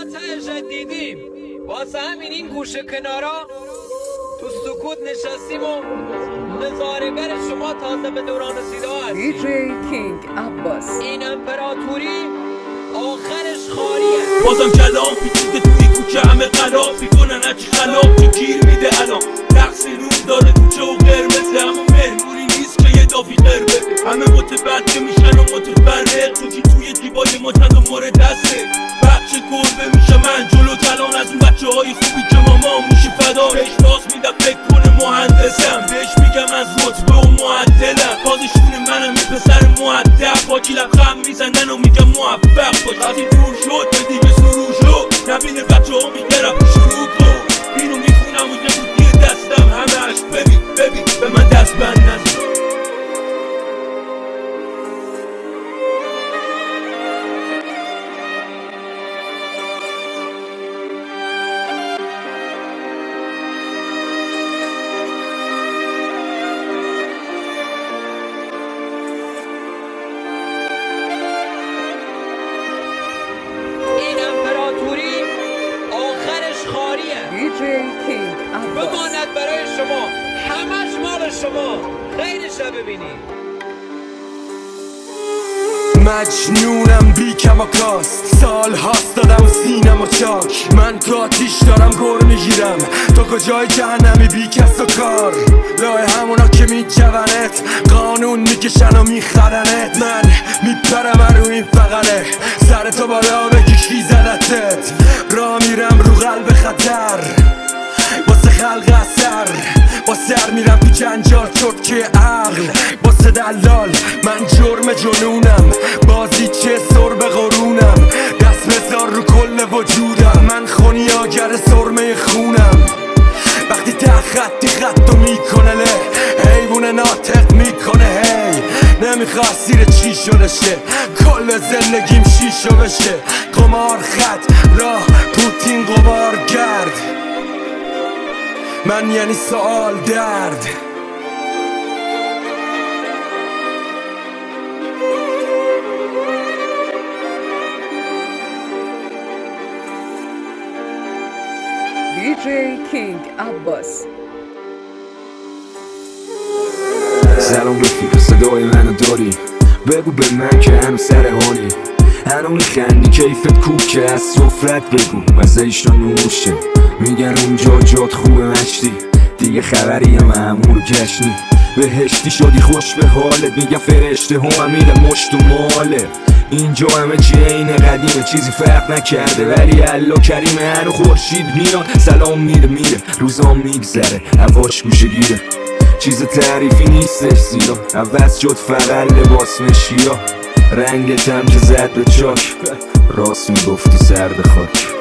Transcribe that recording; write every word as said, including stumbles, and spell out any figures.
آتش دیدیم، واسه همین این گوشه کنارا تو سکوت نشستیم و نظاره‌گر شما تازه به دوران رسیده هستیم. دی جی کینگ عباس. این امپراتوری آخرش خالیه. بازم کلام پیچیده توی کوچه همه قلاب میکنن هرچی خلاب چون گیر میده الان رقص روم داره کوچه و قرمزه اما مهمونی نیست که یه دافی قربه همه متبدل میشن و متفرق تو که توی دیبای ما چند و مورد دسته بچه گربه میشه من جلو کلان از اون بچه های خوبی که ماما موشی فدا بهش باز میدم فکر کنه مهندسم بهش میگم از رتبه و معدلم بازشون منم این پسر مؤدب باکی لبخند میزنن و میگم موفق باش از این دور شد به دیگه سرور شد نبینه بچه ها میگرم شروع کن اینو میخونم و یه بودی دستم همش ببین ببین به من دست بند نزد دی جی کینگ عباس. بماند برای شما، همش مال شما. خیرش رو ببینید. مجنونم بی کماکاست سال هاست دادم سینم و چاک من کاتیش دارم گر میگیرم تو کجای جهنمی بی کس و کار لای همونا که میجونت قانون میکشن و میخرنت من میپرم رو این فقره سر تو بالا بگی کی زدتت را میرم رو قلب خطر واسه خلق اثر با سر میرم تو جنجال چرتکه عقل واسه دلال من جرم جنونم بازی چه سر به قرونم دست بذار رو کل وجودم من خونیاگر سرمه خونم وقتی ته خطی خطو میکنه له حیوون ناطق میکنه هی نمیخواد سیر چی شده شه کل زندگیم شیشو بشه قمار خط راه پوتین قبار گرد من یعنی سوال درد دی جی کینگ عباس. سلام رفیق صدای منو داری بگو به من که هنو سر حالی هنو میخندی کیفت کوکه از سفرت بگو مزهش رو نوشه میگن اونجا جات خوبه مشتی دیگه خبری هم امور جشنی بهشتی شدی خوش به حالت میگن فرشته هم میره مشت و ماله اینجا همه چی اینه قدیمه چیزی فرق نکرده ولی الله کریمه هنو خورشید میاد سلام میره میره روزام میگذره هواش گوشه گیره چیز تعریفی نیستش زیرا عوض شد فقط لباس مشیا رنگت هم که زد به چاک راست میگفتی سرد خاک